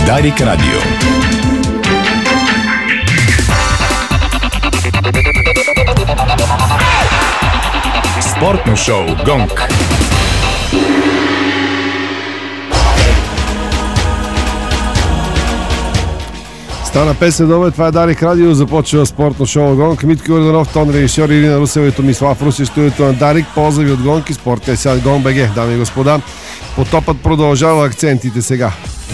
Дарик Радио. Спортно шоу „Гонг“. Стана 5 следобед, това е Дарик Радио, започва спортно шоу „Гонг“. Митко Йорданов, тон режисьор, Ирина Русева и Томислав Руси, студиото на Дарик. Позdraви от Гонг и спортния сайт Гонг.бг. Дами и господа, потопът продължава, акцентите сега.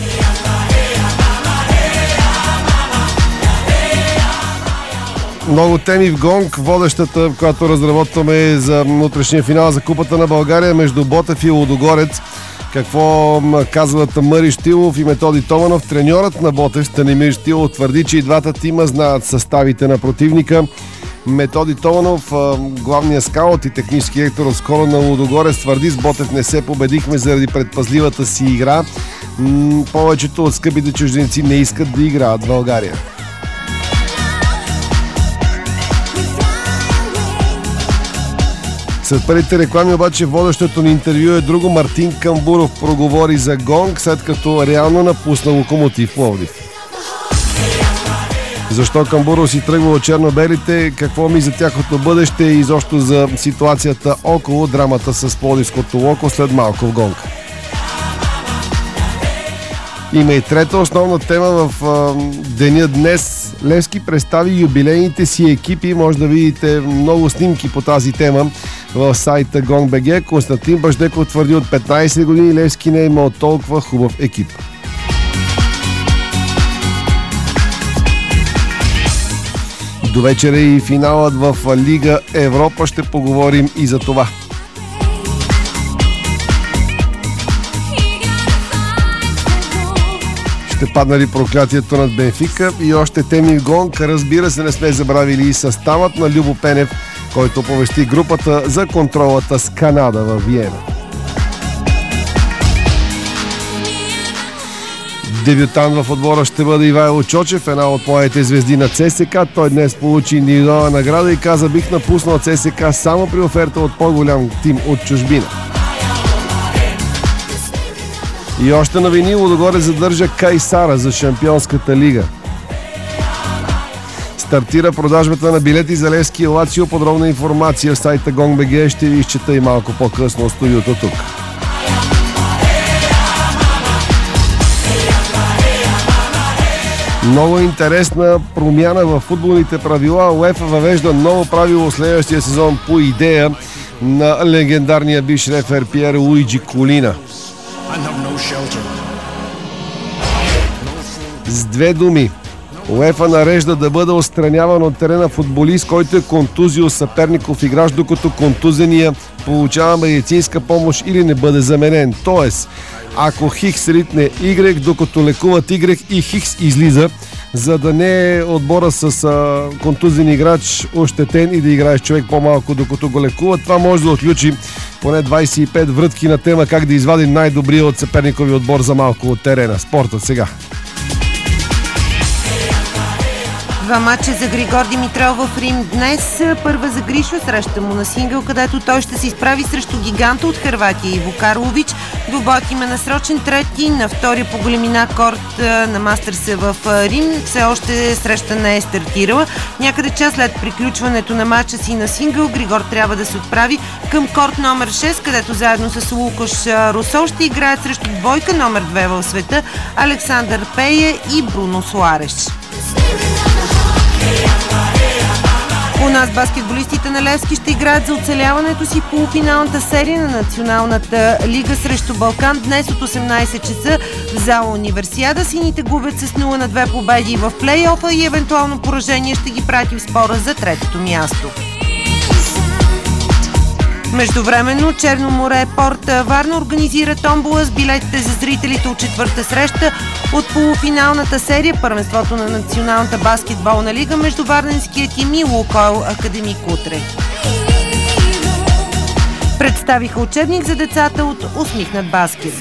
Много теми в Гонг. Водещата, която разработваме за утрешния финал за Купата на България между Ботев и Лудогорец. Какво казват Мари Щилов и Методи Томанов? Треньорът на Ботев, Станимир Щилов, твърди, че и двата тима знаят съставите на противника. Методи Томанов, главният скаут и технически директор отскоро на Лудогорец, твърди: с Ботев не се победихме заради предпазливата си игра. Повечето от скъпите чужденци не искат да играят в България. След първите реклами обаче водещото ни интервю е друго. Мартин Камбуров проговори за Гонг, след като реално напусна Локомотив Пловдив. Защо Камбуров си тръгва от черно-белите, какво ми за тяхното бъдеще и изобщо за ситуацията около драмата с пловдивското Локо след малко в Гонг. Има и трета основна тема в деня днес. Левски представи юбилейните си екипи. Може да видите много снимки по тази тема в сайта Gong.bg. Константин Баждеков твърди: от 15 години Левски не е имал толкова хубав екип. До вечера и финалът в Лига Европа. Ще поговорим и за това. Ще падна ли проклятието над Бенфика и още теми в Гонг. Разбира се, не сме забравили и съставът на Любо Пенев, който оповести групата за контролата с Канада във Виена. Дебютант в отбора ще бъде Ивайло Чочев, една от моите звезди на ЦСК. Той днес получи индивидуална награда и каза: бих напуснал ЦСК само при оферта от по-голям тим от чужбина. И още новини: Лудогорец задържа Кайсара за Шампионската лига. Стартира продажбата на билети за Левски и Лацио. Подробна информация в сайта Gong.bg. Ще ви изчета и малко по-късно от студиото тук. Много интересна промяна в футболните правила. УЕФА въвежда ново правило следващия сезон по идея на легендарния бивш рефер Пиер Луиджи Колина. С две думи, УЕФА нарежда да бъде отстраняван от терена футболист, който е контузил съперников играч, докато контузения получава медицинска помощ или не бъде заменен. Тоест, ако Хикс ритне Y, докато лекуват Y, и Хикс излиза, за да не е отбора с контузен играч ощетен и да играеш човек по-малко докато го лекуват. Това може да отключи поне 25 врътки на тема как да извади най-добрия от съперникови отбор за малко от терена. Спортът сега. Два матча за Григор Димитров в Рим днес. Първа за Гришо, среща му на сингъл, където той ще се изправи срещу гиганта от Хърватия Иво Карлович. Двубоят има насрочен трети на втория по големина корт на Мастърса в Рим. Все още среща не е стартирала. Някъде час след приключването на матча си на сингъл, Григор трябва да се отправи към корт номер 6, където заедно с Лукаш Русол ще играят срещу двойка номер 2 в света Александър Пея и Бруно Суареш. У нас баскетболистите на Левски ще играят за оцеляването си в полуфиналната серия на Националната лига срещу Балкан днес от 18 часа в зала Универсиада. Сините губят с 0-2 победи в плейофа и евентуално поражение ще ги прати в спора за третото място. Междувременно Черно море Порт Варна организира томбола с билетите за зрителите от четвърта среща от полуфиналната серия първенството на Националната баскетболна лига между варненския тим и Лукойл Академик утре. Представиха учебник за децата от Усмихнат баскет.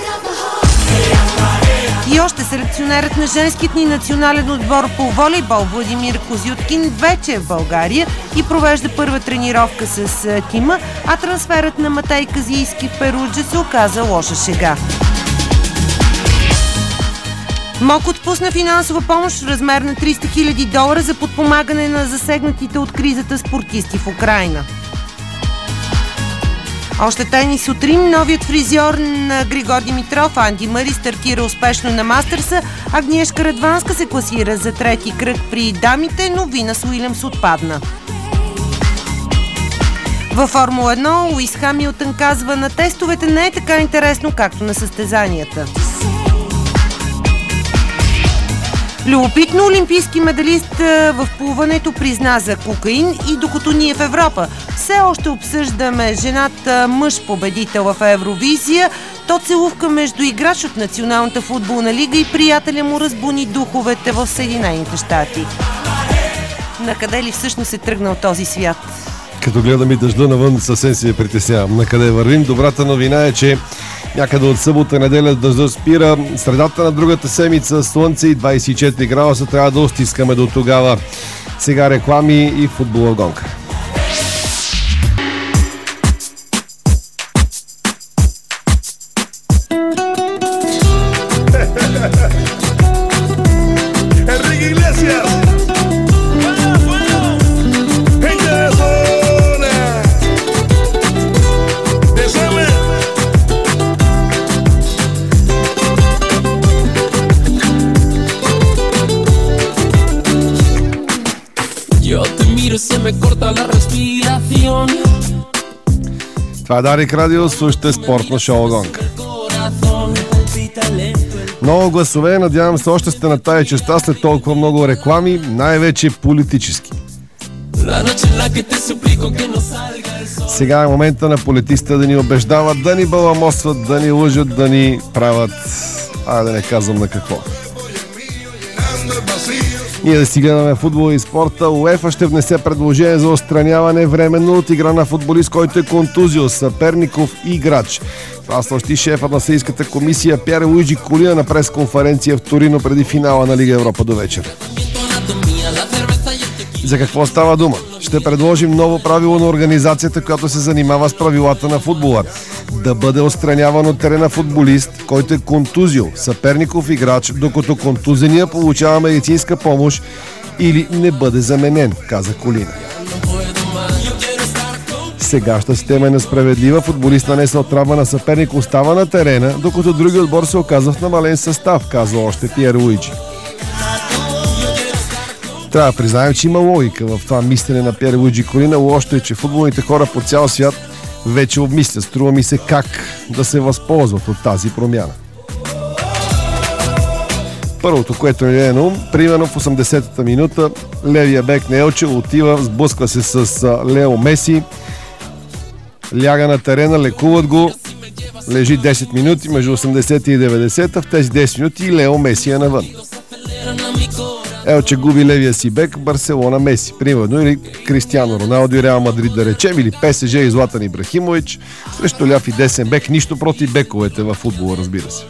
И още селекционерът на женският ни национален отбор по волейбол Владимир Козюткин вече е в България и провежда първа тренировка с тима, а трансферът на Матей Казийски в Перуджа се оказа лоша шега. МОК отпусна финансова помощ в размер на $300 000 за подпомагане на засегнатите от кризата спортисти в Украйна. Още тайни сутрин, новият фризьор на Григор Димитров, Анди Мъри, стартира успешно на Мастърса. Агнешка Радванска се класира за трети кръг при дамите, но Винас Уилямс отпадна. Във Формула 1 Луис Хамилтън казва: на тестовете не е така интересно, както на състезанията. Любопитно, олимпийски медалист в плуването призна за кокаин, и докато ние в Европа все още обсъждаме жената мъж победител в Евровизия, то целувка между играч от Националната футболна лига и приятеля му разбуни духовете в Съединените щати. Накъде ли всъщност е тръгнал този свят? Като гледам и дъжда навън, съвсем си я притеснявам. Накъде вървим? Добрата новина е, че някъде от събота неделя дъжда спира. Средата на другата седмица слънце и 24 градуса. Трябва да остискаме до тогава. Сега реклами и футбола гонка. Това е Дарик Радио, слушате спортно шоу гонка. Много гласове, надявам се още сте на тая частта след толкова много реклами, най-вече политически. Сега е момента на политиците да ни убеждават, да ни баламосват, да ни лъжат, да ни правят... да не казвам на какво. Ние да си гледаме футбол и спорта. УЕФА ще внесе предложение за отстраняване временно от игра на футболист, който е контузил, съперников играч. Това съобщи шефът на Съдийската комисия Пьер Луиджи Колина на пресконференция в Торино преди финала на Лига Европа до вечер. За какво става дума? Ще предложим ново правило на организацията, която се занимава с правилата на футбола. Да бъде отстраняван от терена футболист, който е контузил, съперников играч, докато контузения получава медицинска помощ или не бъде заменен, каза Колина. Сегашната система е несправедлива. Футболист нанесъл травма на съперник остава на терена, докато други отбор се оказва в намален състав, казва още Пьер Луиджи. Трябва да признаем, че има логика в това мислене на Пьер Луиджи Колина. Лошото е, че футболните хора по цял свят вече обмислят. Струва ми се как да се възползват от тази промяна. Първото, което ни е на ум, примерно в 80-та минута, левия бек на Елче отива, сблъсква се с Лео Меси, ляга на терена, лекуват го, лежи 10 минути, между 80-та и 90-та, в тези 10 минути Лео Меси е навън. Елче губи левия си бек, Барселона Меси, примерно, или Кристиано Роналдо и Реал Мадрид, да речем, или ПСЖ и Златан Ибрахимович, срещу ляв и десен бек, нищо против бековете във футбола, разбира се.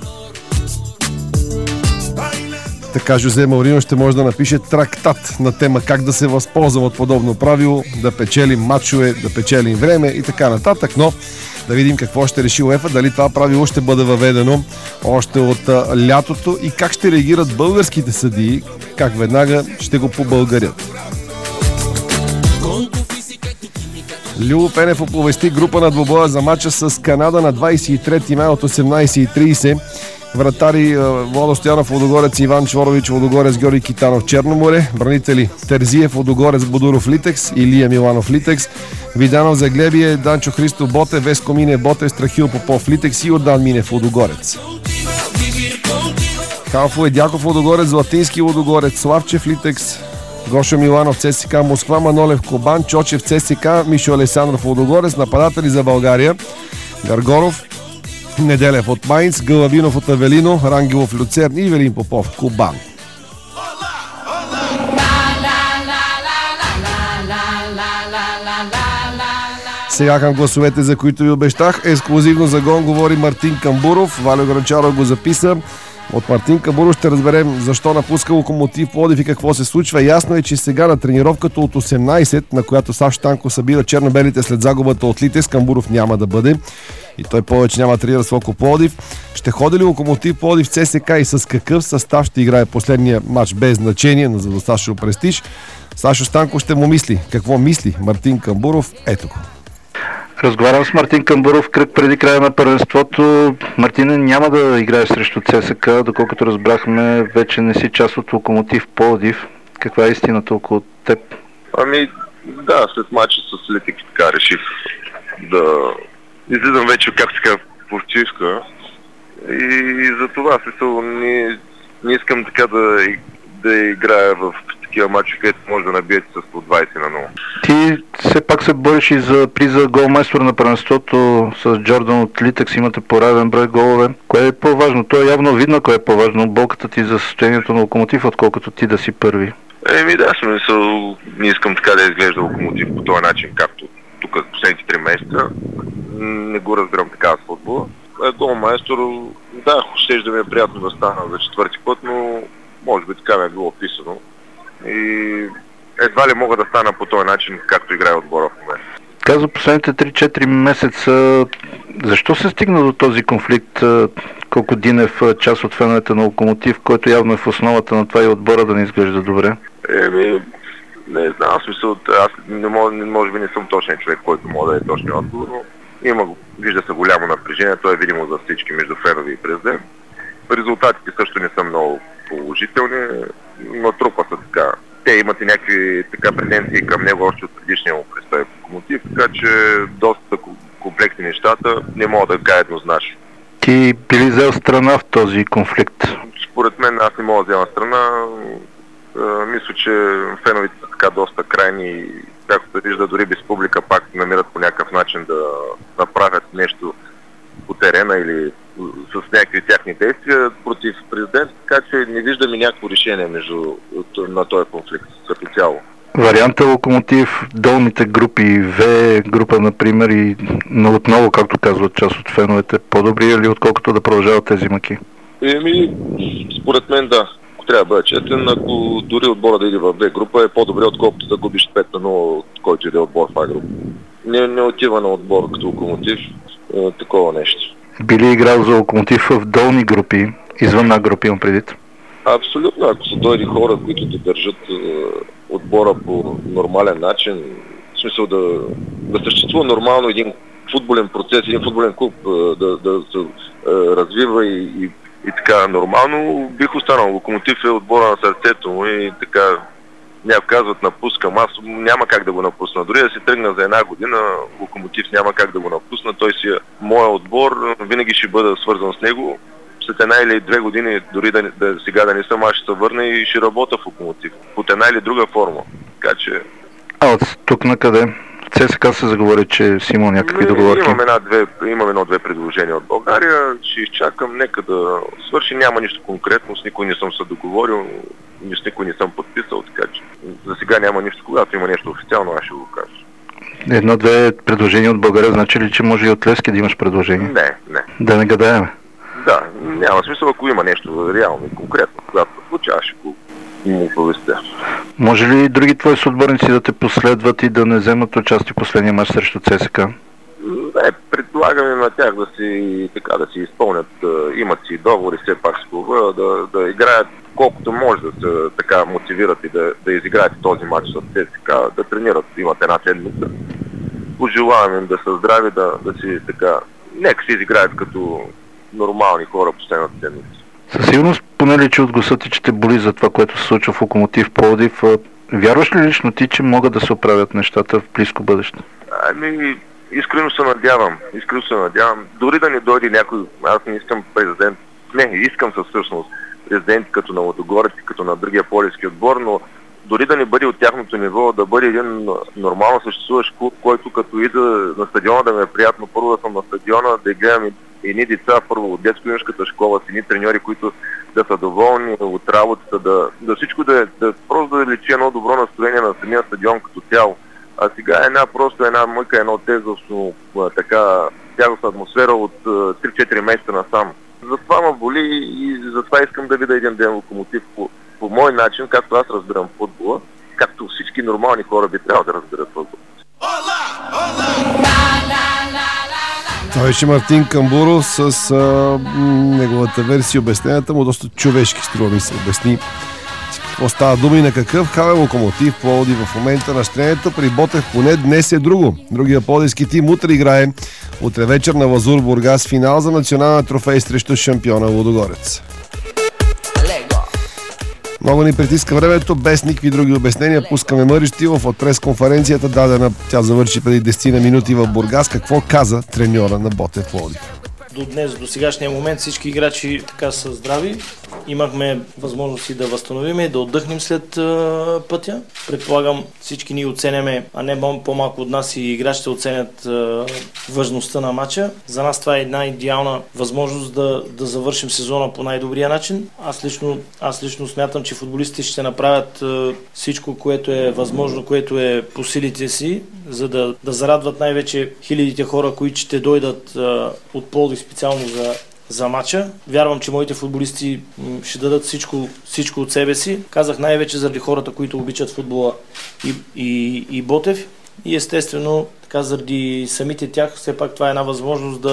Така Жозе Маурино ще може да напише трактат на тема как да се възползвам от подобно правило, да печелим матчове, да печелим време и така нататък, но да видим какво ще реши УЕФА, дали това правило ще бъде въведено още от лятото и как ще реагират българските съдии, как веднага ще го побългарят. Любо Пенев оповести група на двобоя за мача с Канада на 23 май от 18:30. Вратари Владо Стоянов, Лудогорец, Иван Чворович, Лудогорец, Георги Китанов, Черноморе. Бранители Терзиев, Лудогорец, Бодуров, Литекс, Илия Миланов, Литекс. Виданов, Заглебие, Данчо Христов, Ботев, Веско Мине, Ботев, Страхил Попов, Литекс и Йордан Минев, Лудогорец. Халфо Едяков, Лудогорец, Златински, Лудогорец, Славчев, Литекс. Гошо Миланов, ЦСКА Москва, Манолев, Кобан, Чочев, ЦСКА, Мишо Алесандров, Лудогорец. Нападатели за България: Гаргоров, Неделев от Майнц, Галавинов от Авелино, Рангелов, Люцерн и Велин Попов, Кубан. Сега към гласовете, за които ви обещах. Ексклузивно за гон говори Мартин Камбуров. Валио Гранчаров го записа. От Мартин Камбуров ще разберем защо напуска Локомотив Пловдив и какво се случва. Ясно е, че сега на тренировката от 18, на която Сашо Станков събира черно-белите след загубата от Литес, Камбуров няма да бъде. И той повече няма тренира с Локо Пловдив. Ще ходи ли Локомотив Пловдив в ЦСК и с какъв състав ще играе последния матч без значение на задосташно престиж? Сашо Станков ще му мисли. Какво мисли Мартин Камбуров? Ето го. Разговарям с Мартин Камбуров кръг преди края на първенството. Мартине, няма да играеш срещу ЦСКА, доколкото разбрахме, вече не си част от Локомотив Пловдив. Каква е истината около теб? Ами да, след матча с Летик така реших да излизам вече, както така, почивка. И за това не искам така да играя в такива матчи, където може да набиете с по 20 на 0. Ти все пак се бориш и за приза голмайстор на първенството с Джордан от Литекс, имате пореден брой голове. Кое е по-важно? То е явно видно кое е по-важно. Болката ти за състоянието на Локомотив, отколкото ти да си първи. Да, смисъл, не искам така да изглежда Локомотив по този начин, както тук последните 3 месеца. Не го разбирам така с футбола. Голмайстор, да, ще да ми е приятно да стана за четвърти път, но може би така ми е било описано. И едва ли мога да стана по този начин, както играе отбора в момента. Каза последните 3-4 месеца, защо се стигна до този конфликт? Колко Динев, част от феновете на Локомотив, който явно е в основата на това и отбора да не изглежда добре? Не знам, смисъл, аз може би не съм точен човек, който може да е точният отговор, но вижда се голямо напрежение, то е видимо за всички между фенове и президент. Резултатите също не са много положителни, но трупа са така. Те имат и някакви така претенции към него още от предишния му престой в Локомотив, така че доста комплексни нещата не мога да кажа еднозначно. Ти би ли взел страна в този конфликт? Според мен аз не мога да взема страна. Мисля, че феновите са така доста крайни и както се вижда, дори без публика пак намират по някакъв начин да направят нещо по терена или с някакви тяхни действия против президент, така че не виждаме някакво решение на този конфликт като цяло. Варианта Локомотив, долните групи, В група, например, и отново, както казват част от феновете, по-добри ли отколкото да продължават тези мъки? Според мен да. Ако трябва да бъде четен, ако дори отбора да иде в В група, е по-добре отколкото да губиш 5 на 0, от който иде отбор в А група. Не отива на отбор като Локомотив такова нещо. Би ли играл за Локомотив в долни групи, извън на групи имам предвид? Абсолютно, ако са дойди хора, които да държат отбора по нормален начин, в смисъл да съществува нормално един футболен процес, един футболен клуб да се развива и така нормално, бих останал. Локомотив е отбора на сърцето му и така някой казват напускам, аз няма как да го напусна. Дори да си тръгна за една година, Локомотив няма как да го напусна, той си е моя отбор, винаги ще бъда свързан с него. След една или 2 години, дори сега да не съм, аз ще се върна и ще работя в Локомотив. Под една или друга форма. Така че... от тук накъде? ЦСКА се заговори, че си имал някакви договорки. Имам едно-две предложения от България. Ще изчакам, нека да свърши. Няма нищо конкретно, с никой не съм се договорил, с никой не съм подписал, така че за сега няма нищо. Когато има нещо официално, аз ще го кажа. Едно-две предложения от България, значи ли, че може и от Левски да имаш предложение? Не. Да не гадаеме? Да, няма смисъл, ако има нещо реално и конкретно, когато случи, аз ще го повестя. Може ли други твои съотборници да те последват и да не вземат участие в последния мач срещу ЦСКА? Предлагаме на тях да си изпълнят, имат си договори все пак с клуба, да играят колкото може да се така мотивират и да изиграят този матч с ЦСКА, да тренират, имат една седмица. Пожелавам им да са здрави, да си така, нека си изиграят като нормални хора последната седмица. Със сигурност, поне ли че от гласа ти, че те боли за това, което се случва в Локомотив Пловдив, вярваш ли лично ти, че могат да се оправят нещата в близко бъдеще? Искрено се надявам. Дори да не дойде някой, аз не искам президент, искам със всъщност президент като на Лудогорец, като на другия полевски отбор, но дори да не бъде от тяхното ниво, да бъде един нормално съществуващ клуб, който като ида на стадиона да ми е приятно, първо да съм на стадиона, да гледам едни деца, първо от детско-юношеската школа, с едни треньори, които да са доволни от работата, да всичко просто да лечи едно добро настроение на самия стадион като цяло. А сега една мъка, едно тезовно така тягостна атмосфера от 3-4 месеца насам. Затова ме боли и затова искам да видя един ден Локомотив по мой начин, както аз разбирам футбола, както всички нормални хора би трябвало да разберат футбола. Това беше Мартин Камбуров с неговата версия. Обясненията му доста човешки, струва ми се обясни какво става дума и на какъв хал е Локомотив Пловдив в момента. Настроението при Ботев поне днес е друго. Другия пловдивски тим утре играе. Утре вечер на Лазур Бургас финал за национална трофей срещу шампиона Лудогорец. Много ни притиска времето, без никакви други обяснения. Пускаме Мари Щилов от пресконференцията, дадена, тя завърши преди 10 минути в Бургас. Какво каза треньора на Ботев Пловдив? До днес, до сегашния момент всички играчи така са здрави. Имахме възможности да възстановим и да отдъхнем след пътя. Предполагам, всички ние оценяме, а не по-малко от нас и играчите оценят важността на матча. За нас това е една идеална възможност да завършим сезона по най-добрия начин. Аз лично смятам, че футболистите ще направят всичко, което е възможно, което е по силите си, за да зарадват най-вече хилядите хора, които ще дойдат от Пловдив специално за матча. Вярвам, че моите футболисти ще дадат всичко от себе си. Казах най-вече заради хората, които обичат футбола и Ботев. И естествено, така заради самите тях, все пак това е една възможност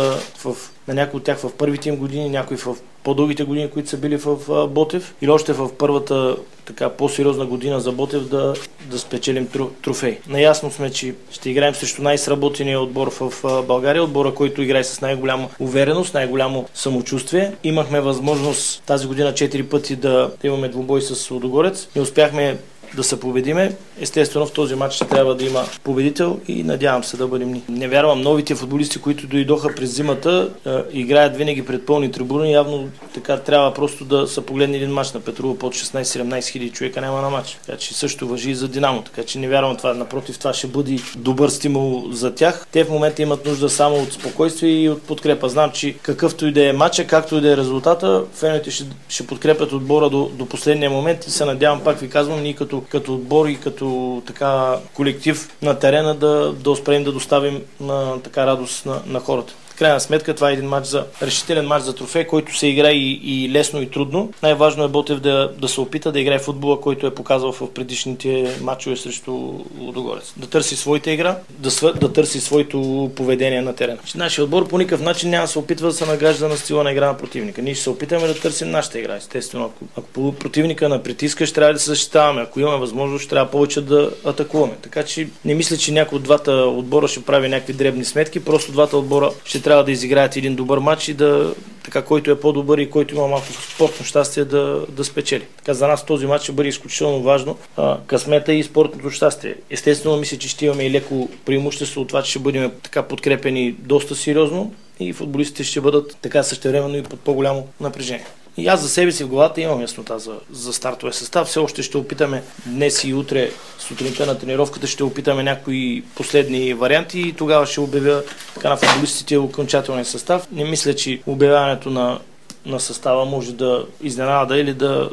на някои от тях в първите им години, някои в по-дългите години, които са били в Ботев, или още в първата така по-сериозна година за Ботев да спечелим трофей. Наясно сме, че ще играем срещу най-сработения отбор в България, отбора, който играе с най-голяма увереност, най-голямо самочувствие. Имахме възможност тази година 4 пъти да имаме двубой с Лудогорец. Не успяхме да се победиме. Естествено, в този матч ще трябва да има победител и надявам се да бъдем ни. Не вярвам, новите футболисти, които дойдоха през зимата, играят винаги пред пълни трибуни. Явно така трябва просто да са погледне един матч на Петрова под 16-17 хиляди човека няма на матч. Така че също важи и за Динамо. Така че не вярвам това. Напротив, това ще бъде добър стимул за тях. Те в момента имат нужда само от спокойствие и от подкрепа. Знам, че какъвто и да е матча, както и да е резултата, феновете ще подкрепят отбора до последния момент и се надявам, пак ви казвам, ние като отбор и като така колектив на терена да успеем да доставим така радост на хората. В крайна сметка това е един решителен матч за трофей, който се играе и лесно и трудно. Най-важно е Ботев да се опита да играе футбола, който е показал в предишните матчове срещу Лудогорец. Да търси своята игра, да търси своето поведение на терена. Нашия отбор по никакъв начин няма да се опитва да се нагажда на стила на игра на противника. Ние ще се опитаме да търсим нашата игра. Естествено, ако противника на притиска, ще трябва да се защитаваме. Ако имаме възможност, ще трябва повече да атакуваме. Така че не мисля, че някой от двата отбора ще прави някакви дребни сметки. Просто двата отбора ще трябва да изиграят един добър матч и така, който е по-добър и който има малко спортно щастие да спечели. Така за нас този матч ще бъде изключително важно. Късмета и спортното щастие. Естествено, мисля, че ще имаме и леко преимущество от това, че ще бъдем така подкрепени доста сериозно и футболистите ще бъдат така същевременно и под по-голямо напрежение. И аз за себе си в главата имам яснота за стартовия състав. Все още ще опитаме днес и утре сутринта на тренировката, ще опитаме някои последни варианти и тогава ще обявя така на футболистите окончателния състав. Не мисля, че обявяването на състава може да изненада или да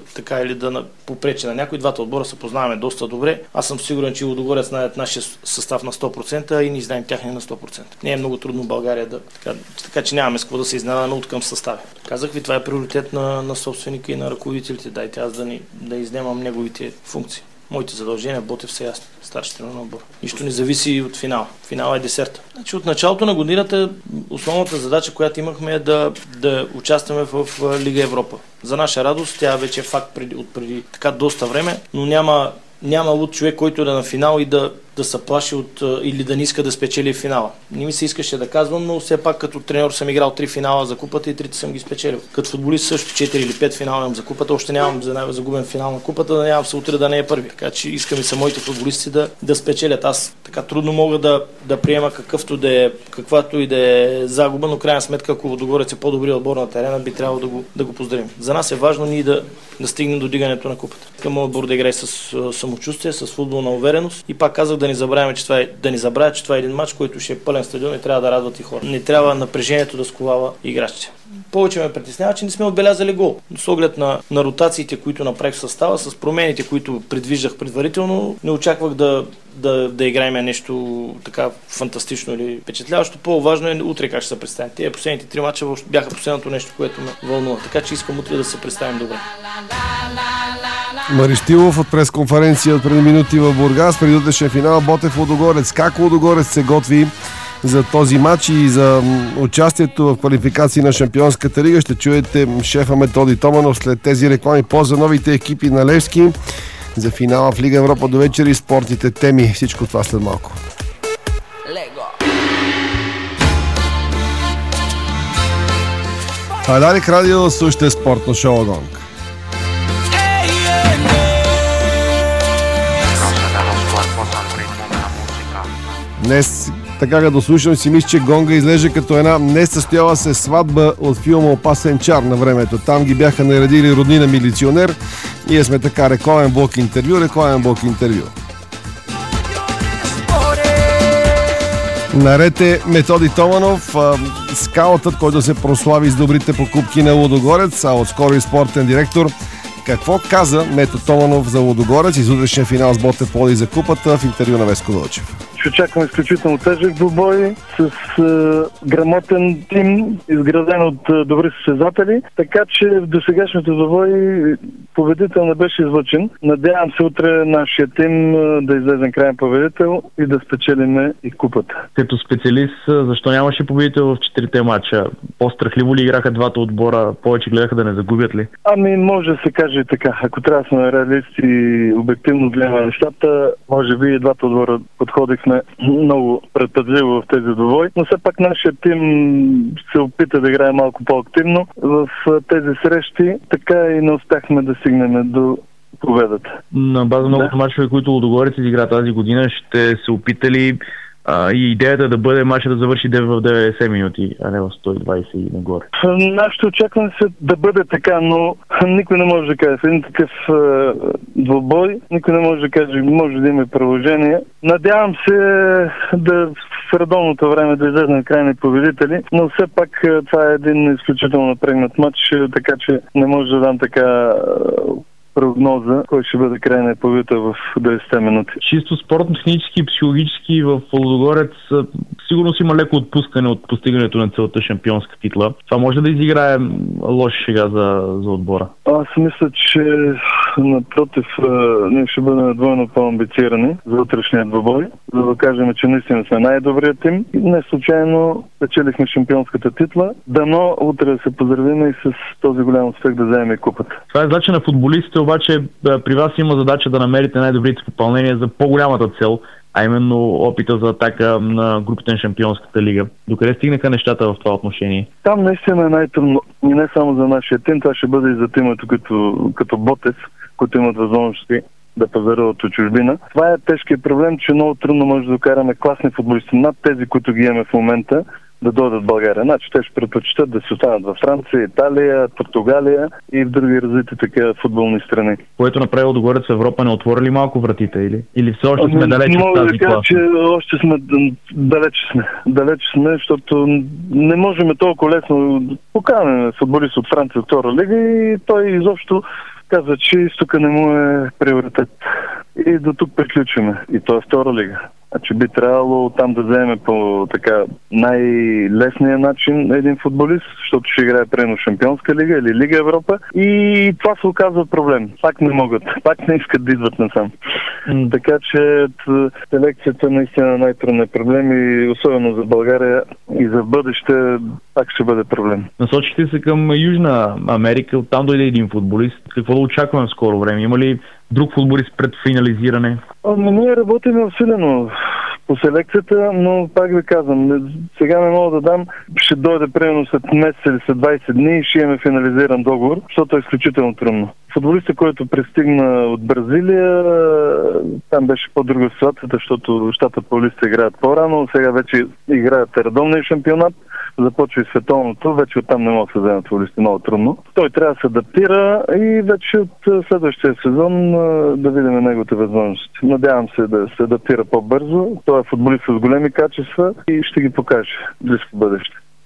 попречи на някой. Двата отбора се познаваме доста добре. Аз съм сигурен, че Лудогорец знаят нашия състав на 100%, и ние знаем тяхния на 100%. Не е много трудно в България така че нямаме с какво да се изненадаме от към състави. Казах ви, това е приоритет на собственика и на ръководителите. Дайте аз да изнемам неговите функции. Моите задължения Ботев са ясни. Старши тренер на отбора. Нищо не зависи от финала. Финала е десерта. Значи от началото на годината основната задача, която имахме е да участваме в Лига Европа. За наша радост, тя вече е факт преди така доста време, но няма луд човек, който е на финал и да се плаши или да не иска да спечели финала. Не ми се искаше да казвам, но все пак като треньор съм играл 3 финала за купата и 3 съм ги спечелил. Като футболист също 4 или 5 финала имам за купата, още нямам загубен финал на купата, да нямам се утре да не е първи. Така че искам и са моите футболисти да спечелят. Аз така трудно мога да приема каквато и да е загуба, но крайна сметка, ако Лудогорец е по-добрия отбор на терена, би трябвало да го поздравим. За нас е важно ние да стигнем до дигането на купата. Към моят отбор да играе с самочувствие, с футболна увереност и пак казах да не забравяме, че това е един матч, който ще е пълен стадион и трябва да радват и хора. Не трябва напрежението да сковава играчите. повече ме притеснява, че не сме отбелязали гол. С оглед на ротациите, които направих в състава, с промените, които предвиждах предварително, не очаквах да играем нещо така фантастично или впечатляващо. По-важно е утре как ще се представим. Те последните 3 мача бяха последното нещо, което ме вълнува. Така че искам утре да се представим добре. Мариштилов от пресконференция от преди минути в Бургас, преди утрешен финал Ботев Лудогорец. Как Лудогорец се готви за този матч и за участието в квалификации на Шампионската лига? Ще чуете шефа Методи Томанов след тези реклами. За новите екипи на Левски за финала в Лига Европа до вечер и спортните теми. Всичко това след малко. Дарик Радио, слушате спортно шоу Гонг. Днес, така като слушам, си мисля, че Гонга излежа като една несъстояла се сватба от филма "Опасен чар" на времето. Там ги бяха наредили роднина милиционер. Ние сме така рекламен блок интервю. Наред е Методи Томанов, скаутът, който се прослави с добрите покупки на Лудогорец, а отскоро и спортен директор. Какво каза Мето Томанов за Лудогорец и за утрешния финал с Ботев Пловдив за купата в интервю на Веско Вълчев? Ще очаквам изключително тежък двубой с грамотен тим, изграден от добри състезатели, така че в досегашното двубой победител не беше излъчен. Надявам се утре нашия тим да излезем краен победител и да спечелиме и купата. Като специалист, защо нямаше победител в 4-те матча? По-страхливо ли играха двата отбора? Повече гледаха да не загубят ли? Ами може да се каже и така. Ако трябва да сме реалисти и обективно гледаме нещата, може би и двата отбора подходихме много предпазливо в тези двубой, но все пак нашия тим се опита да играе малко по-активно в тези срещи, така и не успяхме да стигнем до победата. На база многото мачове, които Лудогорец изигра тази година, ще се опитали и идеята е да бъде матчът да завърши в 90 минути, а не в 120 и нагоре. Нашето очакване се да бъде така, но никой не може да каже. В един такъв двубой, никой не може да каже, може да има приложение. Надявам се да в редовното време да излезнем крайни победители, но все пак това е един изключително напрегнат матч, така че не може да дам така прогноза, кой ще бъде крайният победител в 90 минути. Чисто спортно, технически и психологически в Лудогорец сигурно си има леко отпускане от постигането на целата шампионска титла. Това може да изиграе лоша шега за отбора? Аз мисля, че напротив, ние ще бъдем двойно по-амбицирани за утрешния двубой, за да кажем, че наистина сме най-добрият тим. Не случайно печелихме шампионската титла. Дано утре да се поздравим и с този голям успех да вземем и купата. Това е задача на футболистите, обаче при вас има задача да намерите най-добрите попълнения за по-голямата цел, а именно опита за атака на групите на Шампионската лига. Докъде стигнаха нещата в това отношение? Там наистина е най-трудно. И не само за нашия тим, това ще бъде и за тимето като Ботев, които имат възможности да пазаруват от чужбина. Това е тежкият проблем, че много трудно може да докараме класни футболисти над тези, които ги имаме в момента, да дойдат в България. Значи те ще предпочитат да се останат във Франция, Италия, Португалия и в други развити такива футболни страни. Което направи Лудогорец в Европа, не отвори ли малко вратите или все още сме далеч от тази класа? Мога да кажа, че още сме далеч сме, защото не можем толкова лесно поканем футболист от Франция от втора лига и той изобщо казва, че изтока не му е приоритет. И до тук приключваме. И то е втора лига. Значи би трябвало там да вземе по така най-лесния начин един футболист, защото ще играе прено Шампионска лига или Лига Европа. И това се оказва проблем. Пак не могат. Пак не искат да идват насам. Така че селекцията наистина е най-трудният проблем и особено за България и за бъдеще пак ще бъде проблем. Насочихте се към Южна Америка, оттам дойде един футболист. Какво да очакваме в скоро време? Има ли друг футболист пред финализиране? Ние работим усилено по селекцията, но пак ви казвам, сега не мога да дам, ще дойде примерно след месец или след 20 дни и ще имаме финализиран договор, защото е изключително трудно. Футболистът, който пристигна от Бразилия, там беше по-друга ситуацията, защото щата паулистите играят по-рано, сега вече играят редовния шампионат, започва и световното, вече оттам не могат да се вземат футболисти, много трудно. Той трябва да се адаптира и вече от следващия сезон да видим неговите възможности. Надявам се да се адаптира по-бързо. Той е футболист с големи качества и ще ги покаже в близко бъдеще.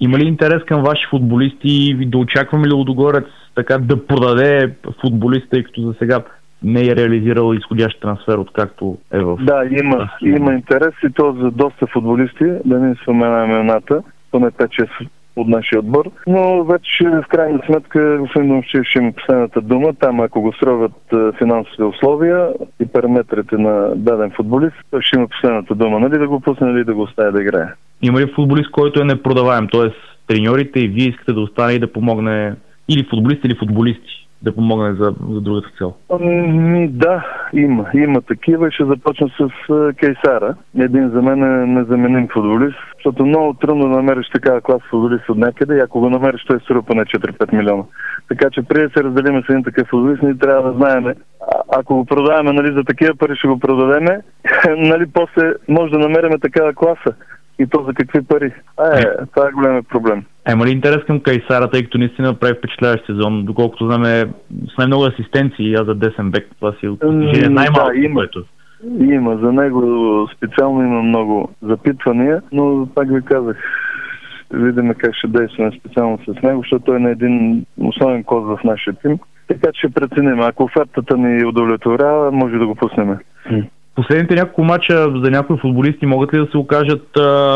Има ли интерес към ваши футболисти и да очакваме ли Лудогорец така да продаде футболиста, тъй като за сега не е реализирал изходящ трансфер, откакто е в... Да, има интерес и то за доста футболисти, да не споменаваме имената, поне 5-6 от нашия отбор, но вече в крайна сметка господин Домчев ще има последната дума. Там ако го строгат финансови условия и параметрите на даден футболист, той ще има последната дума, нали да го пусне или да го оставя да играе. Има ли футболист, който е непродаваем, т.е. треньорите и вие искате да остане и да помогне или футболисти, или футболисти да помогне за другата цел? Да, има такива и ще започна с Кейсара. Един за мен е незаменим футболист, защото много трудно да намериш такава клас футболист от някъде и ако го намериш, той струва поне 4-5 милиона. Така че преди да се разделиме с един такъв футболист, ние трябва да знаем, ако го продаваме, нали, за такива пари ще го продадеме, нали, после може да намериме такава класа. И то за какви пари? Това е голям проблем. Има ли интерес към Кайсара, тъй като наистина прави впечатляващ сезон, доколкото знаме с най-много асистенции, а за десен бек това си най-малко. Има. За него специално има много запитвания, но пак ви казах, видим как ще действаме специално с него, защото той е на един основен коз в нашия тим. Така че ще преценим. Ако офертата ни удовлетворява, може да го пуснем. Последните няколко мача за някои футболисти могат ли да се окажат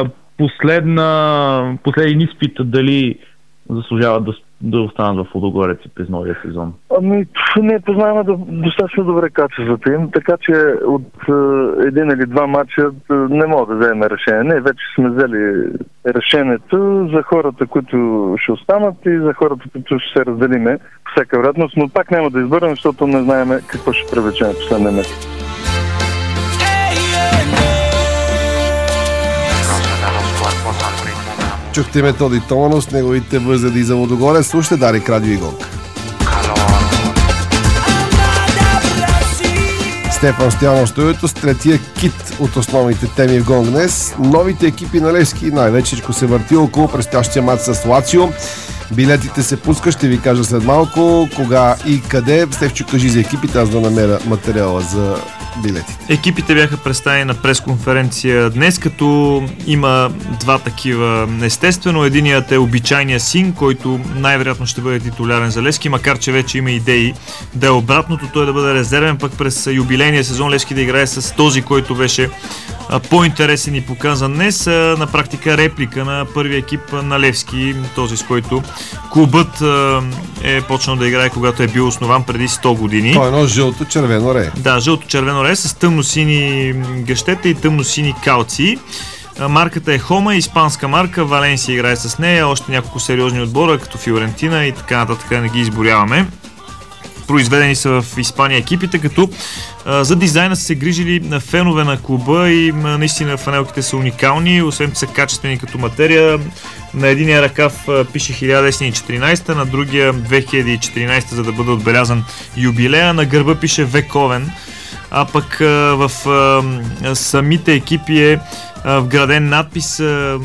последен изпит дали заслужават да останат в Лудогорец през новия сезон? Ние познаваме достатъчно добре качествата им, така че от един или два мача не мога да вземем решение. Не, вече сме взели решението за хората, които ще останат и за хората, които ще се разделиме всяка вероятност, но пак няма да избърнем, защото не знаем какво ще привлечем в последния месец. Чухте Методи Томанов с неговите възгледи за Лудогорец. Слушайте Дарик, Радио и Гонг. Стефан Стоянов студиото с третия кит от основните теми в Гонг днес. Новите екипи на Левски най-вече се върти около предстоящия матч с Лацио. Билетите се пускат, ще ви кажа след малко кога и къде. Стефчо, кажи за екипите, аз да намеря материала за билетите. Екипите бяха представени на пресконференция днес, като има два такива. Естествено, единият е обичайния Син, който най-вероятно ще бъде титулярен за Левски, макар че вече има идеи да е обратното, той да бъде резервен, пък през юбилейния сезон Левски да играе с този, който беше по-интересен и показан днес. На практика реплика на първия екип на Левски, този с който клубът е почнал да играе, когато е бил основан преди 100 години. Това е едно жълто-червено ре. Да, жълто-червено ре с тъмно-сини гъщета и тъмно-сини калци. Марката е Хома, испанска марка, Валенсия играе с нея, още няколко сериозни отбора, като Фиорентина и така нататък, не ги изборяваме. Произведени са в Испания екипите, като за дизайна са се грижили на фенове на клуба и наистина фанелките са уникални, освен че са качествени като материя. На единия ръкав пише 1914, на другия 2014, за да бъде отбелязан юбилея, на гърба пише вековен, а пък в самите екипи е вграден надпис,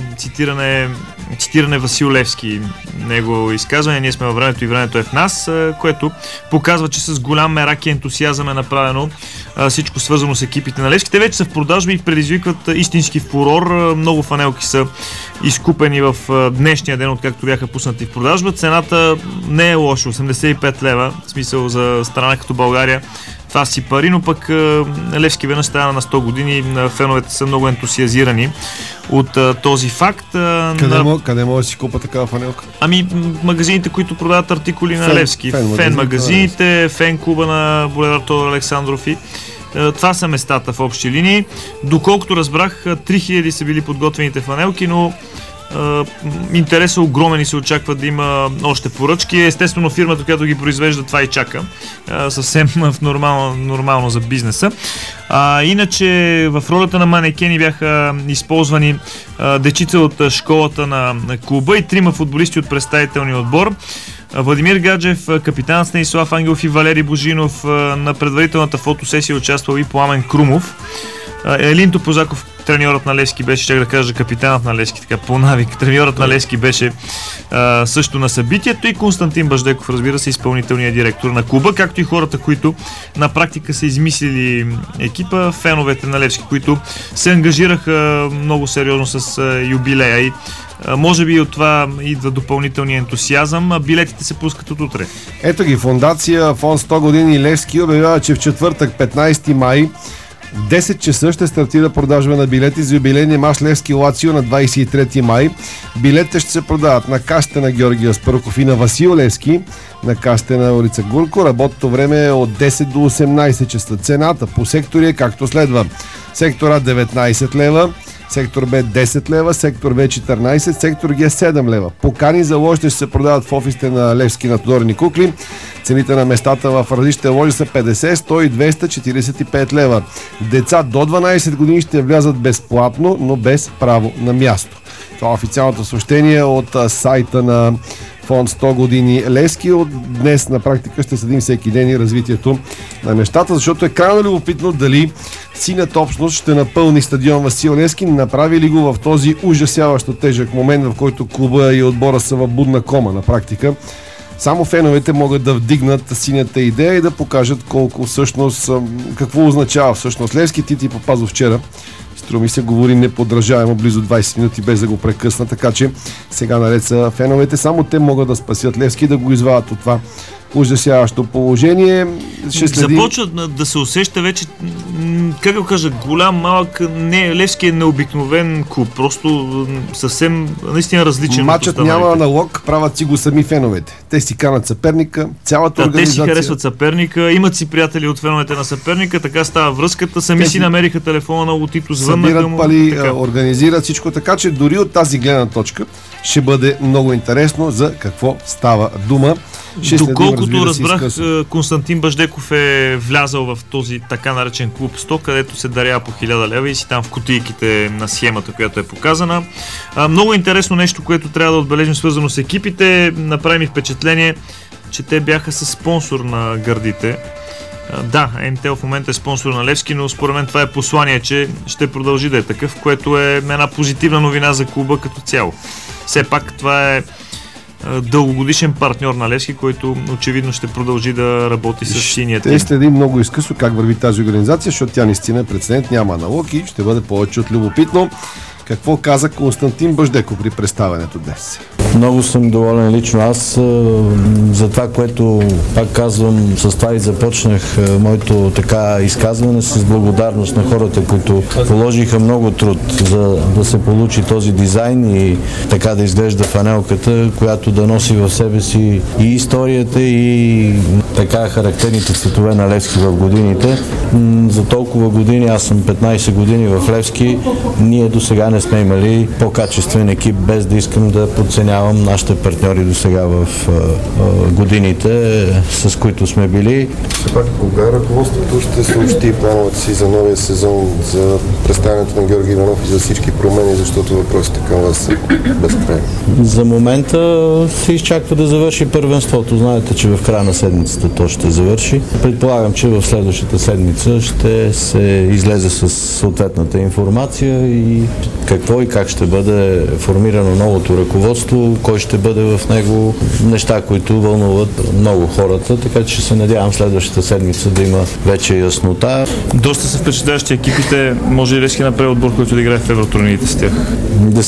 цитиране Васил Левски, негово изказване. Ние сме във времето и времето е в нас, което показва, че с голям мерак и ентусиазъм е направено всичко свързано с екипите на Левски. Те вече са в продажба и предизвикват истински фурор. Много фанелки са изкупени в днешния ден, откакто бяха пуснати в продажба. Цената не е лошо, 85 лева, в смисъл за страна като България. Това си пари, но пък Левски веднъж стана на 100 години. Феновете са много ентусиазирани от този факт. Къде може да си купа такава фанелка? Магазините, които продават артикули на Левски. Фен магазините, фен клуба на булевард Тодор Александров и това са местата в общи линии. Доколкото разбрах, 3000 са били подготвените фанелки, но интересът е огромен и се очаква да има още поръчки. Естествено, фирмата, която ги произвежда, това и чака. Съвсем нормално за бизнеса. Иначе в ролята на манекени бяха използвани дечица от школата на клуба и 3 футболисти от представителния отбор. Владимир Гаджев, капитан Станислав Ангелов и Валери Божинов. На предварителната фотосесия участвал и Пламен Крумов. Елин Топозаков, треньорът на Левски беше, ще да кажа капитанът на Левски, така по навик. Треньорът на Левски беше също на събитието и Константин Баждеков, разбира се, изпълнителният директор на клуба, както и хората, които на практика са измислили екипа, феновете на Левски, които се ангажираха много сериозно с юбилея и Може би от това идва допълнителния ентусиазъм, а билетите се пускат от утре. Ето ги, фондация Фонд 100 години Левски обявява, че в четвъртък, 15 май, в 10 часа ще стартира продажба на билети за юбилейния мач Левски Лацио на 23 май. Билетите ще се продават на касите на Георги Аспарухов и на Васил Левски, на касите на улица Гурко. Работното време е от 10 до 18 часа. Цената по сектори е както следва. Сектор А 19 лева, сектор Б 10 лева, сектор В 14, сектор Г 7 лева. Покани за ложите ще се продават в офисите на Левски на Тодорни кукли. Цените на местата в различните ложи са 50, 100 и 245 лева. Деца до 12 години ще влязат безплатно, но без право на място. Това е официалното съобщение от сайта на Фонд 100 години Левски. От днес на практика ще следим всеки ден и развитието на нещата, защото е крайно любопитно дали синята общност ще напълни стадион Васил Левски. Направи ли го в този ужасяващо тежък момент, в който клуба и отбора са в будна кома на практика. Само феновете могат да вдигнат синята идея и да покажат колко всъщност, какво означава всъщност Левски. Тити Папазов вчера, струва ми се, говори неподражаемо близо 20 минути без да го прекъсна, така че сега наред са феновете. Само те могат да спасят Левски и да го извадят от това ужасяващо положение. Започва да се усеща вече, как да кажа, голям, малък, Левски е необикновен клуб, просто съвсем наистина различен. Матчът няма аналог, правят си го сами феновете. Те си канат съперника, цялата организация. Те си харесват съперника, имат си приятели от феновете на съперника, така става връзката, сами си намериха телефона на Лотито, звъннаха му. Пали, организират всичко, така че дори от тази гледна точка ще бъде много интересно за какво става дума. Доколкото разбрах, Константин Баждеков е влязал в този така наречен клуб 100, където се дарява по 1000 лева и си там в кутийките на схемата, която е показана. Много интересно нещо, което трябва да отбележим, свързано с екипите. Направи ми впечатление, че те бяха със спонсор на гърдите. Да, МТЛ в момента е спонсор на Левски, но според мен това е послание, че ще продължи да е такъв, което е една позитивна новина за клуба като цяло. Все пак това е дългогодишен партньор на Левски, който очевидно ще продължи да работи с синия тим. Те следим много изкъсно как върви тази организация, защото тя наистина е прецедент, няма аналог и ще бъде повече от любопитно. Какво каза Константин Баждеков при представянето днес? Много съм доволен лично аз за това, което, пак казвам, с това и започнах моето така изказване с благодарност на хората, които положиха много труд за да се получи този дизайн и така да изглежда фанелката, която да носи в себе си и историята, и така характерните цветове на Левски в годините. За толкова години, аз съм 15 години в Левски, ние до сега не сме имали по-качествен екип, без да искам да подценявам нашите партньори до сега в годините, с които сме били. Все пак, кога ръководството ще съобщи плановете си за новия сезон, за представянето на Георги Иванов и за всички промени, защото въпросите към вас са безкрайни? За момента се изчаква да завърши първенството. Знаете, че в края на седмицата то ще завърши. Предполагам, че в следващата седмица ще се излезе с съответната информация и какво и как ще бъде формирано новото ръководство, кой ще бъде в него, неща, които вълнуват много хората, така че се надявам следващата седмица да има вече яснота. Доста са впечатляващи екипите, може ли Левски направи отбор, който да играе в евротурнирите с тях? Да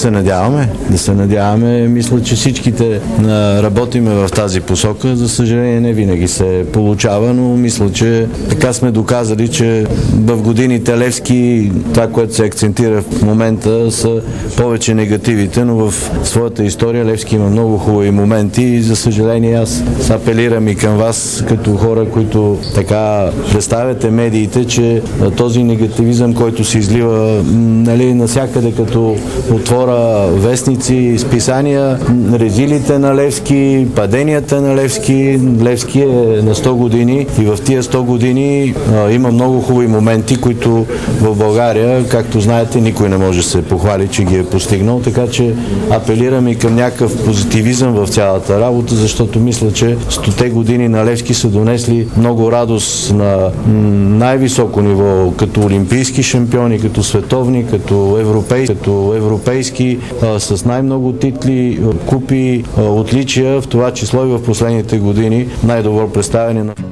се надяваме. Мисля, че всичките работиме в тази посока. За съжаление не винаги се получава, но мисля, че така сме доказали, че в годините Левски, това, което се акцентира в момента, са повече негативите, но в своята история Левски има много хубави моменти и за съжаление аз апелирам и към вас като хора, които така представяте медиите, че този негативизъм, който се излива насякъде, като отвора вестници, списания, резилите на Левски, паденията на Левски. Левски е на 100 години и в тия 100 години има много хубави моменти, които в България, както знаете, никой не може да се похвали, че ги е постигнал, така че апелирам и към някакъв позитивизъм в цялата работа, защото мисля, че 100-те години на Левски са донесли много радост на най-високо ниво, като олимпийски шампиони, като световни, като европейски, с най-много титли, купи, отличия, в това число и в последните години най-добро представяне на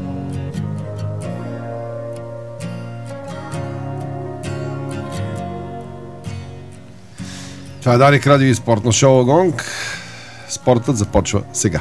Това е Дарик Радио и спортно шоу Гонг. Спортът започва сега.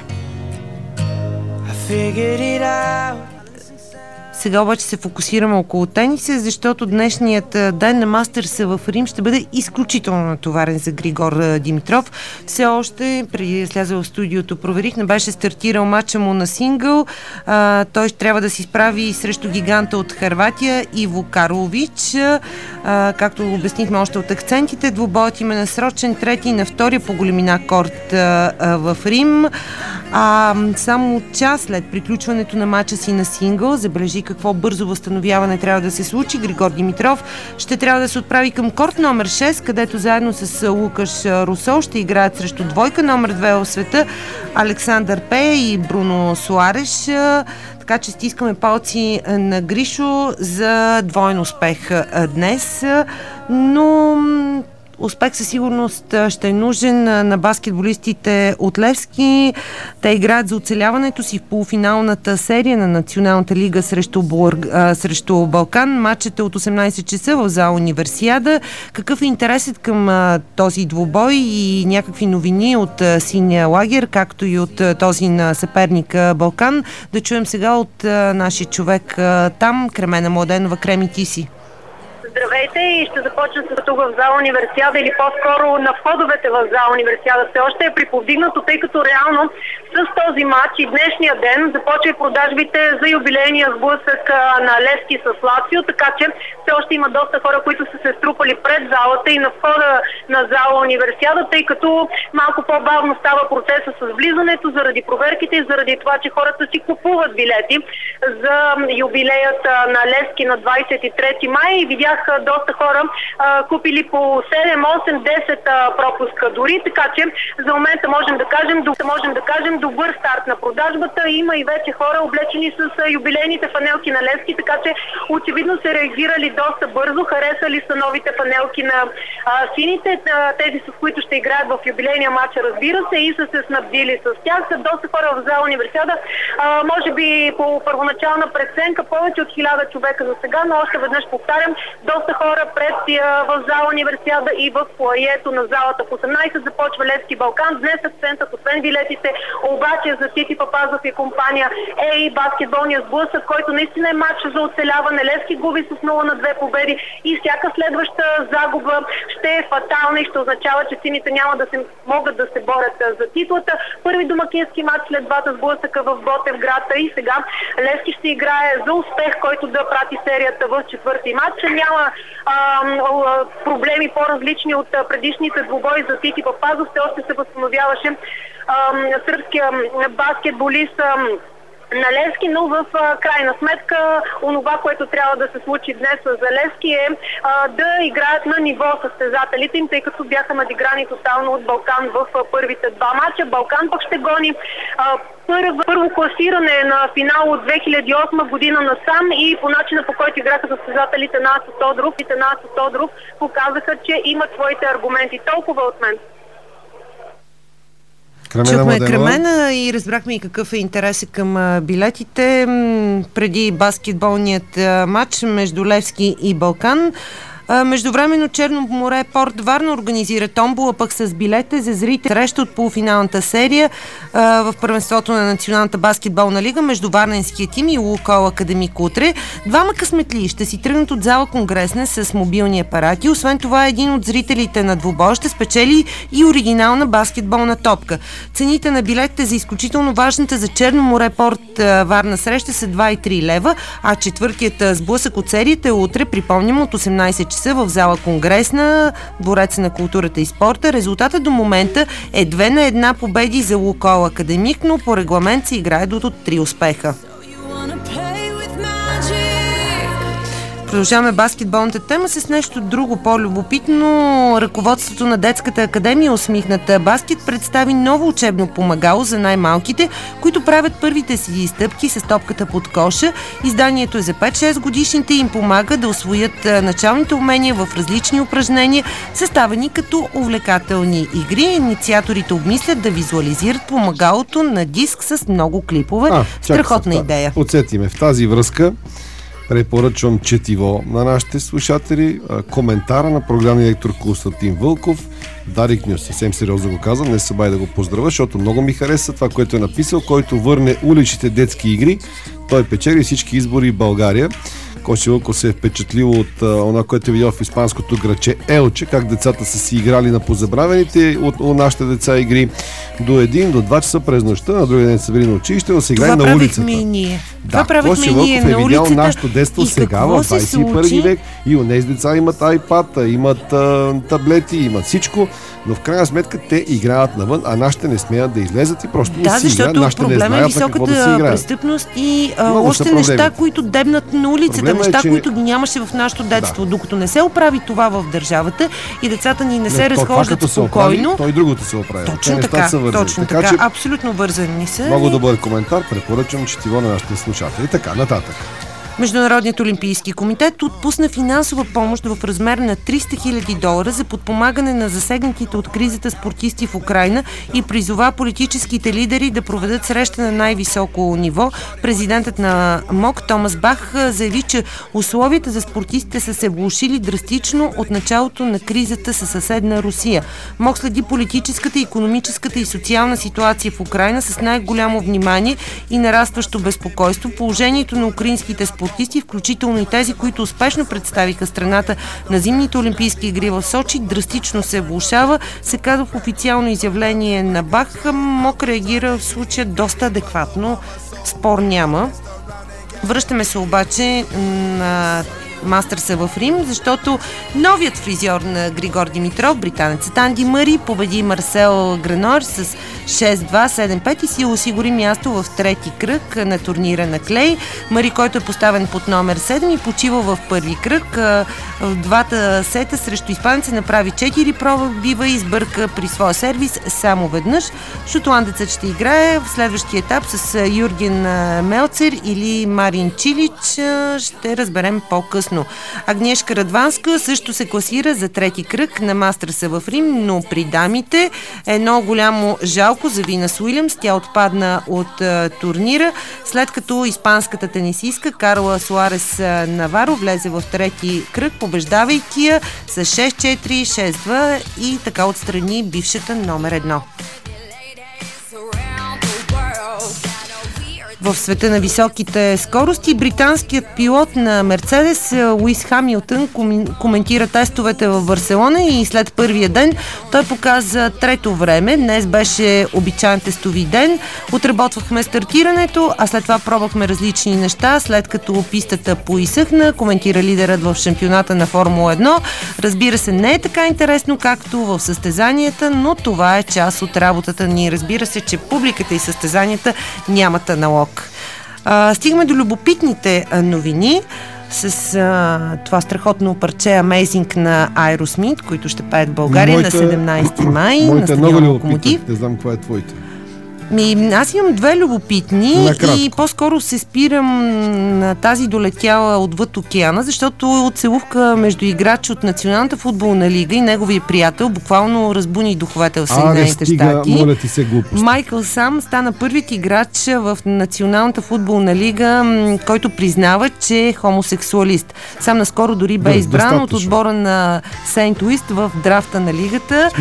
Сега обаче се фокусираме около тениса, защото днешният ден на Мастърса в Рим ще бъде изключително натоварен за Григор Димитров. Все още, преди да сляза в студиото, проверих, не беше стартирал матча му на сингъл. Той ще трябва да се изправи срещу гиганта от Хърватия Иво Карлович. Както обяснихме още от акцентите, двубоят им е насрочен трети на втория по големина корт в Рим. Само час след приключването на матча си на сингъл, забележи какво бързо възстановяване трябва да се случи, Григор Димитров ще трябва да се отправи към корт номер 6, където заедно с Лукаш Русол ще играят срещу двойка номер 2 в света Александър Пея и Бруно Суареш. Така че стискаме палци на Гришо за двоен успех днес, но успех със сигурност ще е нужен на баскетболистите от Левски. Те играят за оцеляването си в полуфиналната серия на Националната лига срещу Балкан. Матчът е от 18 часа в зала Универсиада. Какъв е интересът към този двубой и някакви новини от синия лагер, както и от този на съперника Балкан? Да чуем сега от нашия човек там, Кремена Младенова. Креми, ти си. Здравейте и ще започна с тук в зала Универсиада или по-скоро на входовете в зала Универсиада. Все още е приповдигнато, тъй като реално с този матч и днешния ден започва и продажбите за юбилейния сблъсък на Левски с Лацио, така че все още има доста хора, които са се струпали пред залата и на входа на зала Универсиада, тъй като малко по-бавно става процеса с влизането заради проверките и заради това, че хората си купуват билети за юбилеят на Левски на 23 май и видях доста хора купили по 7, 8, 10 пропуска дори, така че за момента можем да кажем добър старт на продажбата. Има и вече хора облечени с юбилейните фанелки на Левски, така че очевидно се реагирали доста бързо, харесали са новите фанелки на сините, тези с които ще играят в юбилейния матч, разбира се, и са се снабдили с тях. Са доста хора в зала Универсиада, може би по първоначална преценка повече от 1000 човека за сега, но още веднъж повтарям, доста хора пред в зала Универсиада и в фоайето на залата. В 18 започва Левски Балкан. Днес акцентът, освен билетите, обаче за Тити Папазов и компания е и баскетболния сблъсък, който наистина е матч за оцеляване. Левски губи с 0-2 победи и всяка следваща загуба ще е фатална и ще означава, че сините няма да се могат да се борят за титлата. Първи домакински матч след двата сблъсъка в Ботевград и сега Левски ще играе за успех, който да прати серията в четвърти матч. Няма проблеми по-различни от предишните двубои за Тити Папазов. Все още се възстановяваше сръбския баскетболист на Левски, но в крайна сметка онова, което трябва да се случи днес за Левски е да играят на ниво състезателите им, тъй като бяха надиграни тотално от Балкан в първите два матча. Балкан пък ще гони първо класиране на финал от 2008 година насам и по начина, по който играха състезателите на Асо Тодров, показаха, че имат своите аргументи. Толкова от мен. Чухме Кремена и разбрахме и какъв е интересът към билетите преди баскетболният матч между Левски и Балкан. Междувременно Черно море Порт Варна организира томбола пък с билети за зрители среща от полуфиналната серия в първенството на Националната баскетболна лига между Варненския тим и Лукол Академик утре. Двама късметли ще си тръгнат от зала Конгресна с мобилни апарати. Освен това, един от зрителите на двубоя ще спечели и оригинална баскетболна топка. Цените на билетите за изключително важната за Черно море Порт Варна среща са 2,3 лева, а четвъртият сблъсък от серията е утре, припомням, от 18 часа в зала Конгресна, Двореца на културата и спорта. Резултатът до момента е 2-1 победи за Лукол Академик, но по регламент се играе до 3 успеха. Продължаваме баскетболната тема с нещо друго по-любопитно. Ръководството на детската академия Усмихната баскет представи ново учебно помагало за най-малките, които правят първите си стъпки с топката под коша. Изданието е за 5-6 годишните и им помага да усвоят началните умения в различни упражнения, съставени като увлекателни игри. Инициаторите обмислят да визуализират помагалото на диск с много клипове. Страхотна идея. Подсетиме в тази връзка. Препоръчвам четиво на нашите слушатели. Коментара на програмния директор Константин Вълков. Дарик Нюс, съвсем сериозно го казвам, не се бай да го поздравя, защото много ми хареса това, което е написал. Който върне уличните детски игри, той печели всички избори в България. Коси Вълков се е впечатлил от това, което е видял в испанското градче Елче, как децата са си играли на позабравените от нашите деца игри до 1, до 2 часа през нощта, на другия ден са били на училище, но се играе на улицата. Това правихме и ние. Да, Коси Вълков е видял нашето детство сега в 21 век и у нези деца имат iPad, имат таблети, имат всичко, но в крайна сметка те играят навън, а нашите не смеят да излезат и просто не си играят. Нашите не знаят на какво да си играят. Престъпност и още неща, които дебнат на улицата, неща, които ги нямаше в нашето детство. Да. Докато не се оправи това в държавата и децата ни не се разхождат спокойно. Той другото се оправи. Точно така, абсолютно вързани са. Много добър коментар, препоръчвам четиво на нашите слушатели. Така, нататък. Международният олимпийски комитет отпусна финансова помощ в размер на $300,000 за подпомагане на засегнатите от кризата спортисти в Украйна и призова политическите лидери да проведат среща на най-високо ниво. Президентът на МОК Томас Бах заяви, че условията за спортистите са се влошили драстично от началото на кризата със съседна Русия. МОК следи политическата, икономическата и социална ситуация в Украйна с най-голямо внимание и нарастващо безпокойство. Положението на украинските спортисти, включително и тези, които успешно представиха страната на зимните олимпийски игри в Сочи, драстично се влошава. се казва в официално изявление на Бах. МОК реагира в случая доста адекватно. Спор няма. Връщаме се обаче на Мастърса в Рим, защото новият фризьор на Григор Димитров, британецът Анди Мъри, победи Марсел Гренор с 6-2, 7-5 и си осигури място в трети кръг на турнира на клей. Мъри, който е поставен под номер 7 и почива в първи кръг. В двата сета срещу испанеца направи 4 пробива и избърка при своя сервис само веднъж. Шотландецът ще играе в следващия етап с Юрген Мелцер или Марин Чилич. Ще разберем по-късно. Агнешка Радванска също се класира за трети кръг на Мастърса в Рим, но при дамите едно голямо жалко за Винас Уилямс. Тя отпадна от турнира, след като испанската тенисистка Карла Суарес Наваро влезе в трети кръг, побеждавайки я с 6-4, 6-2 и така отстрани бившата номер 1. В света на високите скорости британският пилот на Мерцедес Луис Хамилтън коментира тестовете в Барселона и след първия ден той показа трето време. Днес беше обичайен тестови ден. Отработвахме стартирането, а след това пробвахме различни неща, след като пистата поизсъхна, коментира лидерът в шампионата на Формула 1. Разбира се, не е така интересно, както в състезанията, но това е част от работата ни. Разбира се, че публиката и състезанията нямат аналог. Стигаме до любопитните новини с това страхотно парче Amazing на Aerosmith, които ще пеят в България на 17 май на стадион Локомотив. Не знам каква е твоите. Аз имам две любопитни и по-скоро се спирам на тази долетяла отвъд океана, защото е оцелувка между играч от Националната футболна лига и неговия приятел буквално разбуни духовете в Съединените щати. Майкъл Сам стана първият играч в Националната футболна лига, който признава, че е хомосексуалист. Сам наскоро дори бе избран от отбора на Сейнт Луис в драфта на лигата.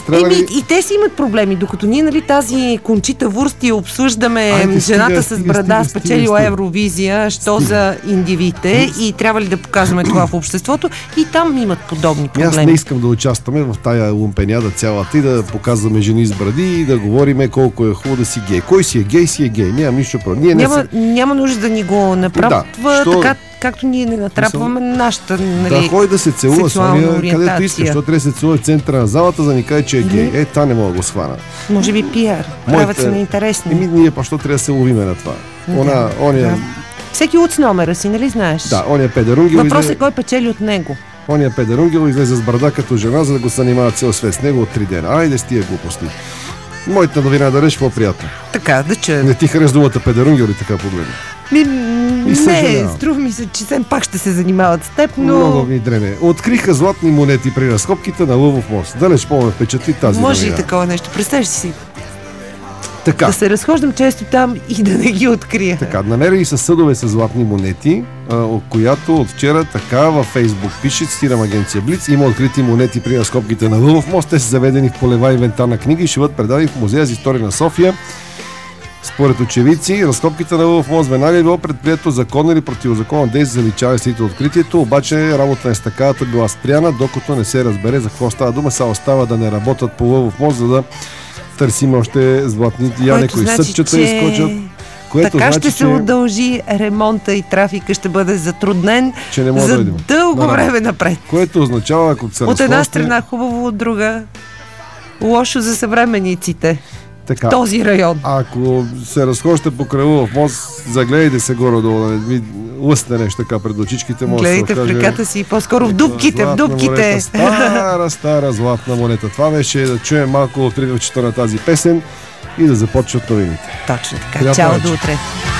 И те си имат проблеми, докато ние тази Кончита Вурст и обсъждаме жената с брада, спечелила Евровизия, що за индивидите и трябва ли да показваме това в обществото, и там имат подобни проблеми. Аз не искам да участваме в тая лумпеняда цялата и да показваме жени с бради и да говориме колко е хубаво да си гей. Кой си е гей, нямам нищо против. Няма нужда да ни го направва така, както ние не натрапваме нашата да ходи да се целува където искаш, защото трябва да се целува в центъра на залата, за да ни каже, че е гей. Това не мога да го схвана. Може би пиар. Правят се неинтересни. Ние защо трябва да се ловиме на това? Всеки от с номера си, нали знаеш? Да, оня Педерунгел. Въпросът е кой печели от него. Оня Педерунгел излезе с брада като жена, за да го занимава цял свет с него от 3 дена. Айде с тия глупости. Моята новина да реш по-приятно. Така, да че... Не ти харес думата Педерунгел ли така погледна? Не, струва ми се, че все пак ще се занимават с теб, но... Много ми дреме. Откриха златни монети при разкопките на Лъвов мост. Далеч по-ме впечатли тази Може и такова нещо. Представяш си. Така. Да се разхождам често там и да не ги открия. Така, намерили са съдове с златни монети, която от вчера така във Фейсбук пише, цитирам агенция Блиц, има открити монети при разкопките на Лъвов мост. Те са заведени в полева инвентарна книга и ще бъдат предадени в Музея за история на София. Според очевидци, разкопките на Лъвов мост веднага е било предприето законно или противозаконно действие за заличаване след откритието, обаче работа на естакадата била спряна, докато не се разбере за какво става дума. Сега остава да не работят по Лъвов мост, за да търсим още златни някои съдчета изкочат. Което така значи, ще се удължи ремонта и трафика ще бъде затруднен за дълго време напред. Което означава, ако се от една страна хубаво, от друга лошо за съвременниците. Така, в този район. Ако се разхождате по Лъвов мост, загледайте се горе-долу, да не ви лъсне нещо така пред очичките. Гледайте в ръката си, по-скоро в дупките, в дупките. Монета, стара златна монета. Това беше да чуем малко от пригъвчета на тази песен и да започват новините. Точно така. Чао, до утре.